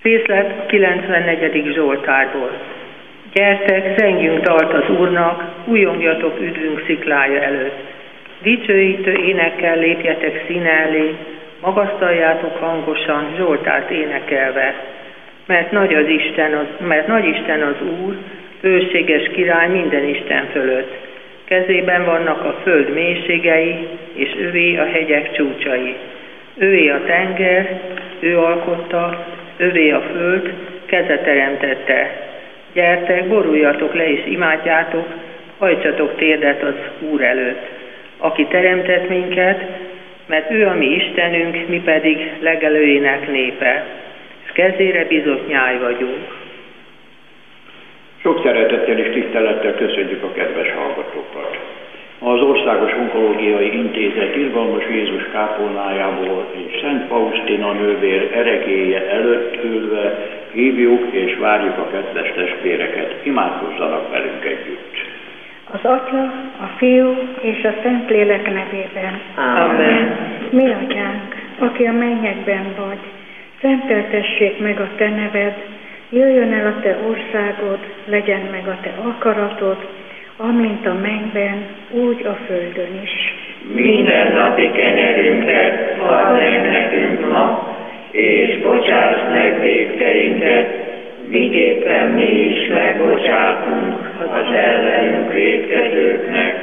Részlet a 94. Zsoltárból. Gyertek, zengjünk dalt az Úrnak, újongjatok üdvünk sziklája előtt. Dicsőítő énekkel lépjetek színe elé, magasztaljátok hangosan Zsoltárt énekelve. Mert nagy Isten az Úr, bőséges király minden Isten fölött. Kezében vannak a föld mélységei, és övé a hegyek csúcsai. Övé a tenger, ő alkotta, övé a föld, keze teremtette. Gyertek, boruljatok le és imádjátok, hajtsatok térdet az Úr előtt, aki teremtett minket, mert ő a mi Istenünk, mi pedig legelőjének népe, és kezére bizott nyáj vagyunk. Sok szeretettel és tisztelettel köszönjük a kedves hallgatókat. Az Országos Onkológiai Intézet Irgalmas Jézus kápolnájából és Szent Faustina nővér eregélye előtt ülve hívjuk és várjuk a kedves testvéreket, imádkozzanak velünk együtt. Az Atya, a Fiú és a Szentlélek nevében. Amen. Mi Atyánk, aki a mennyekben vagy, szenteltessék meg a Te neved, jöjjön el a Te országod, legyen meg a Te akaratod, amint a mennyben, úgy a földön is. Mindennapi kenyerünket add meg nekünk ma, és bocsáss meg vétkeinket, miképpen mi is megbocsátunk az ellenünk vétkezőknek,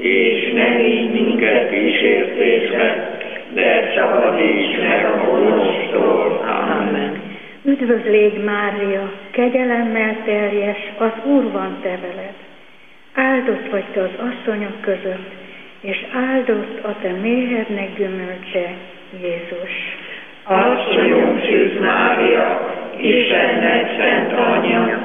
és ne vigy minket kísértésbe, de szabadíts meg a gonosztól. Amen. Üdvözlégy Mária, kegyelemmel teljes, az Úr van te veled. Áldott vagy te az asszonyok között, és áldott a te méhednek gyümölcse, Jézus. Asszonyunk Szűz Mária, Istennek szent anyja,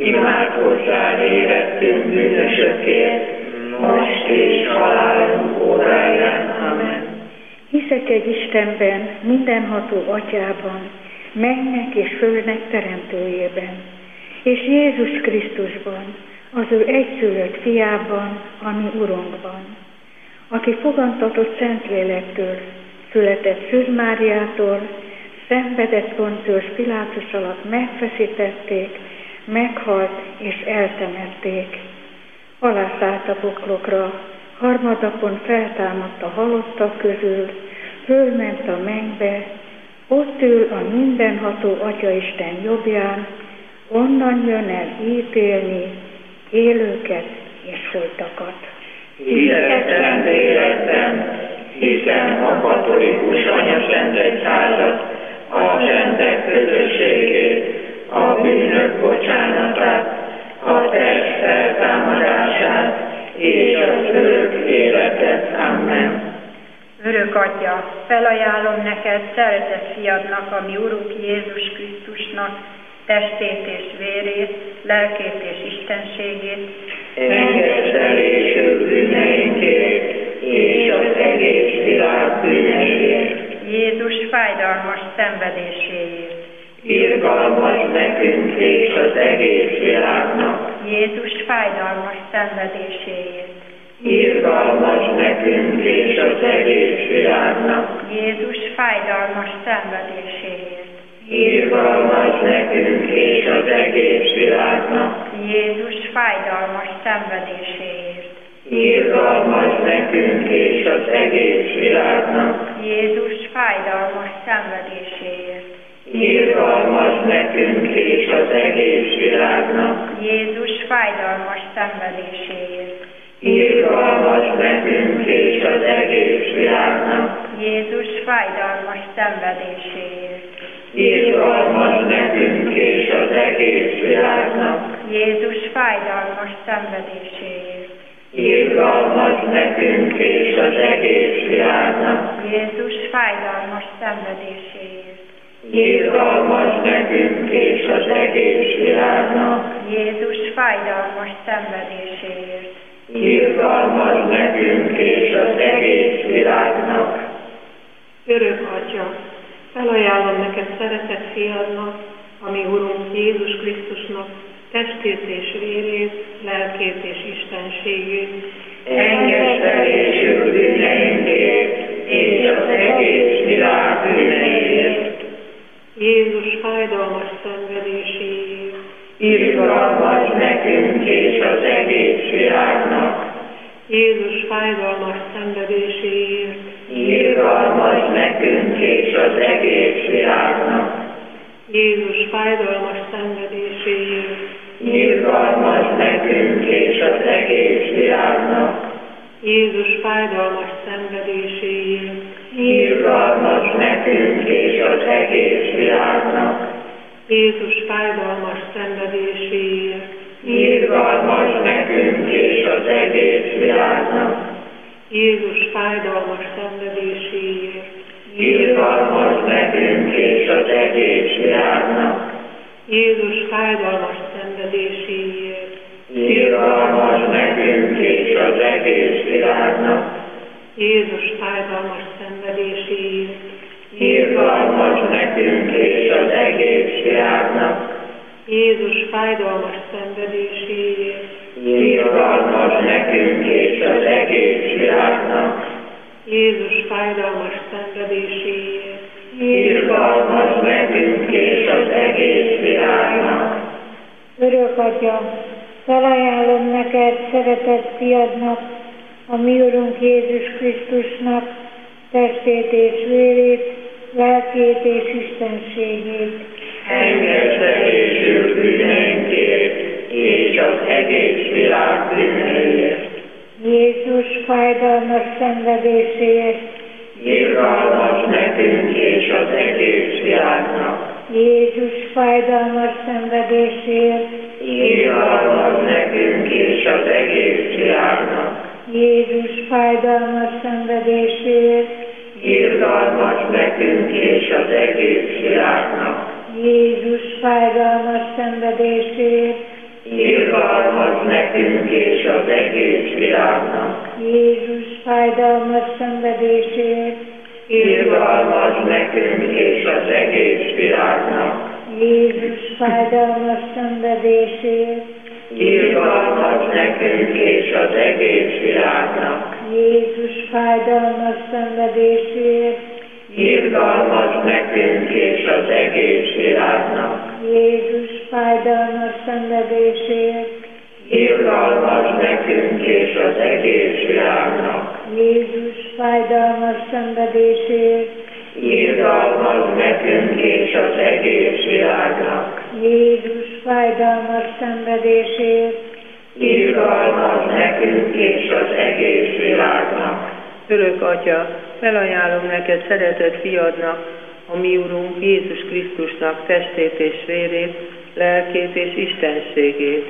imádkozzál érettünk bűnösökért, most és halálunk óráján. Amen. Hiszek egy Istenben, mindenható Atyában, mennynek és földnek teremtőjében, és Jézus Krisztusban, az ő egyszülött fiában, a mi Urunkban, aki fogantatott Szentlélektől, született Szűz Máriától, szenvedett Poncius Pilátus alatt megfeszítették, meghalt és eltemették. Alászállt a poklokra, harmadnapon feltámadt a halottak közül, fölment a mennybe, ott ül a mindenható Atyaisten jobbján, onnan jön el ítélni élőket és holtakat. Hihetetlen véletlen, hiszem a katolikus Anya-Szent Egyházat, a szentek közösségét, a bűnök bocsánatát, a test feltámadását és az örök életet. Amen. Örök Atya, felajánlom neked szeretett fiadnak, a mi Urunk Jézus Krisztusnak, testét és vérét, lelkét és istenségét, engedd el és bűneinkért, és az egész világ bűneiért, Jézus fájdalmas szenvedéséért, irgalmaz nekünk és az egész világnak, Jézus fájdalmas szenvedéséért, irgalmaz nekünk és az egész világnak, Jézus fájdalmas szenvedéséért, irgalmaz nekünk és az egész világnak, Jézus fájdalmas szenvedéséért, irgalmaz nekünk és az egész világnak, Jézus fájdalmas szenvedéséért, irgalmaz nekünk és az egész világnak, Jézus fájdalmas szenvedéséért, irgalmaz nekünk és az egész világnak, Jézus fájdalmas szenvedéséért, irgalmaz nekünk és az egész világnak, Jézus fájdalmas szenvedéséért, irgalmaz nekünk és az egész világnak, Jézus fájdalmas szenvedéséért, irgalmaz nekünk és az egész világnak, Jézus fájdalmas szenvedéséért, irgalmaz nekünk és az egész világnak. Örök Atya, felajánlom neked szeretett fiadnak, a mi Urunk Jézus Krisztusnak, testét és vérét, lelkét és istenségét, engedd el és bűneinkért, és az egész világ bűneiért, Jézus fájdalmas világnak. Jézus fájdalmas szenvedéséért, Irgalmas nekünk és az egész világnak. Jézus fájdalmas szenvedéséért, Irgalmas nekünk és az egész világnak. Jézus fájdalmas szenvedéséért, Irgalmas nekünk és az egész világnak. Jézus fájdalmas szenvedéséért, Irgalmas nekünk és az egész világnak. Jézus fájdalmas szenvedéséért, Irgalmas nekünk és az egész világnak. Jézus fájdalmas szenvedéséért, Irgalmas nekünk és az egész világnak. Jézus fájdalmas szenvedéséért, Irgalmas nekünk és az egész világnak. Jézus fájdalmas szenvedéséért, Irgalmas nekünk és az egész világnak. Jézus fájdalmas szenvedéséért, Irgalmas nekünk és az egész világnak. Örök Atya, felajánlom neked szeretett fiadnak, a mi Urunk Jézus Krisztusnak testét és vérét, lelkét és istenségét. Engedélyül bűneinkért és az egész világ bűneiért. Jézus fájdalmas szenvedéséért, Irgalmas nekünk és az egész világnak. Jézus fájdalmas szenvedéséért, Irgalmas nekünk és az egész világnak. Jézus fájdalmas szenvedéséért, Irgalmas nekünk és az egész világnak. Jézus fájdalmas szenvedéséért, Irgalmas nekünk és az egész világnak. Jézus fájdalmas szenvedéséért, Irgalmas nekünk és az egész világnak. Jézus fájdalmas szenvedéséért, Irgalmas nekünk és az egész világnak. Jézus fájdalmas szenvedéséért, Irgalmas nekünk és az egész világnak. Jézus fájdalmas szenvedéséért, Irgalmas nekünk és az egész világnak. Jézus fájdalmas szenvedéséért, Irgalmas nekünk és az egész világnak. Jézus fájdalmas szenvedéséért, Irgalmas nekünk és az egész világnak. Örök Atya, felajánlom neked szeretett fiadnak, a mi Urunk Jézus Krisztusnak testét és vérét, lelkét és istenségét.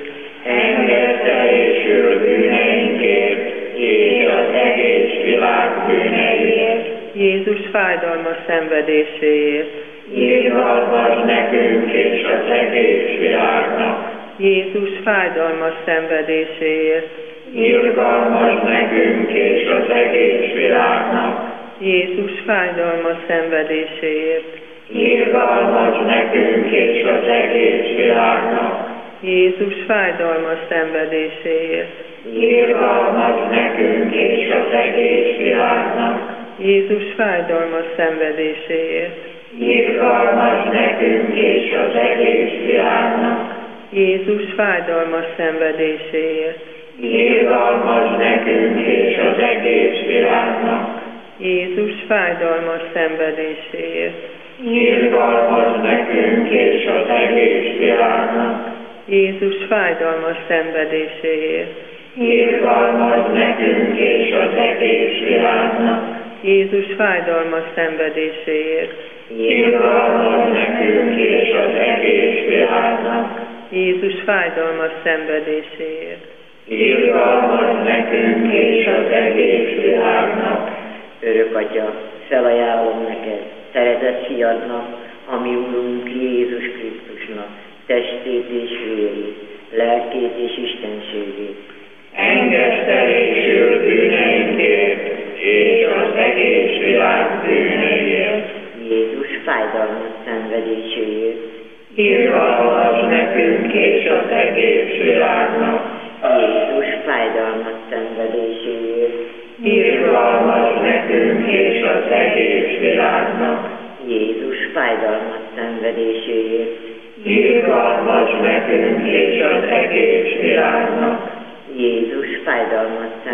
Engedélyül bűneinkért és az egész világ bűneiért. Jézus fájdalmas szenvedéséért, Irgalmas nekünk és az egész világnak. Jézus fájdalmas szenvedéséért, Irgalmas nekünk és az egész világnak. Jézus fájdalmas szenvedéséért, Irgalmas nekünk és az egész világnak. Jézus fájdalmas szenvedéséért, Irgalmas nekünk és az egész világnak. Jézus fájdalmas szenvedéséért, Irgalmas nekünk és az egész világnak. Jézus fájdalmas szenvedéséért, Irgalmas nekünk és az egész világnak. Jézus fájdalmas szenvedéséért, Irgalmas nekünk és az egész világnak. Jézus fájdalmas szenvedéséért, Irgalmas nekünk és az egész világnak. Jézus fájdalmas szenvedéséért, Irgalmas nekünk és az egész világnak. Jézus fájdalmas szenvedéséért, Irgalmas nekünk és az egész világnak. Örök Atya, felajánlom neked, szeretett fiadnak, a mi Urunk Jézus Krisztusnak, testét és vérét, lelkét és istenségét. Engedélyül bűneinkért és az egész világ bűneiért. Jézus fájdalmas szenvedéséért, Irgalmas nekünk és az egész világnak. Jézus fájdalmas szenvedéséért, Irgalmas nekünk és az egész világnak. Jézus fájdalmas szenvedéséért, Irgalmas nekünk és az egész világnak. Jézus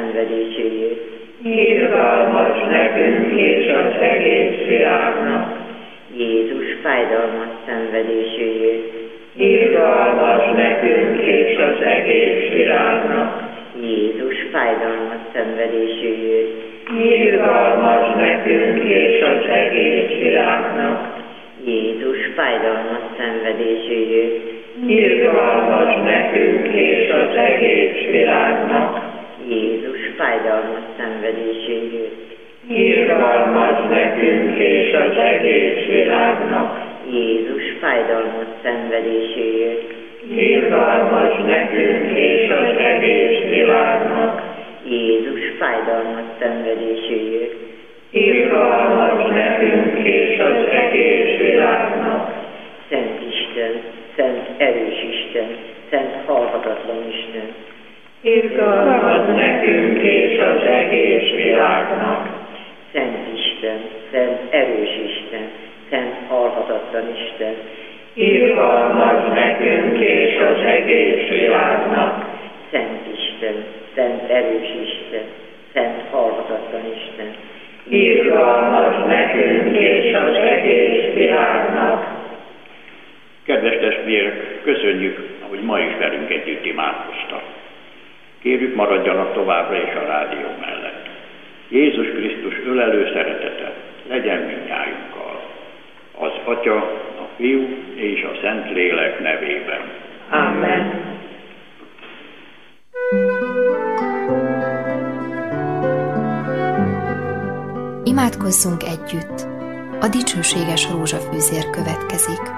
szenvedéséért, irgalmas nekünk és az egész világnak. Jézus fájdalmas szenvedéséért, Irgalmas nekünk és az egész világnak. Jézus fájdalmas szenvedéséért, Irgalmas nekünk és az egész világnak. Jézus fájdalmas szenvedéséért, Irgalmas nekünk és az egész világnak. Jézus fájdalmas szenvedéséért, Irgalmas nekünk és az egész világnak. Jézus fájdalmas szenvedéséért, Irgalmas nekünk és az egész világnak. Jézus fájdalmas szenvedéséért, Irgalmas nekünk és az egész világnak. Szent Isten, Szent erős Isten, Szent halhatatlan Isten, Irgalmas nekünk és az egész világnak. Szent Isten, Szent erős Isten, Szent halhatatlan Isten, Irgalmas nekünk és az egész világnak. Szent Isten, Szent erős Isten, Szent halhatatlan Isten, Irgalmas nekünk és az egész világnak. Kedves testvérek, köszönjük, hogy ma is velünk együtt imádkoztak. Kérjük, maradjanak továbbra is a rádió mellett. Jézus Krisztus ölelő szeretete legyen mindnyájunkkal. Az Atya, a Fiú és a Szentlélek nevében. Amen. Imádkozzunk együtt! A dicsőséges rózsafűzér következik.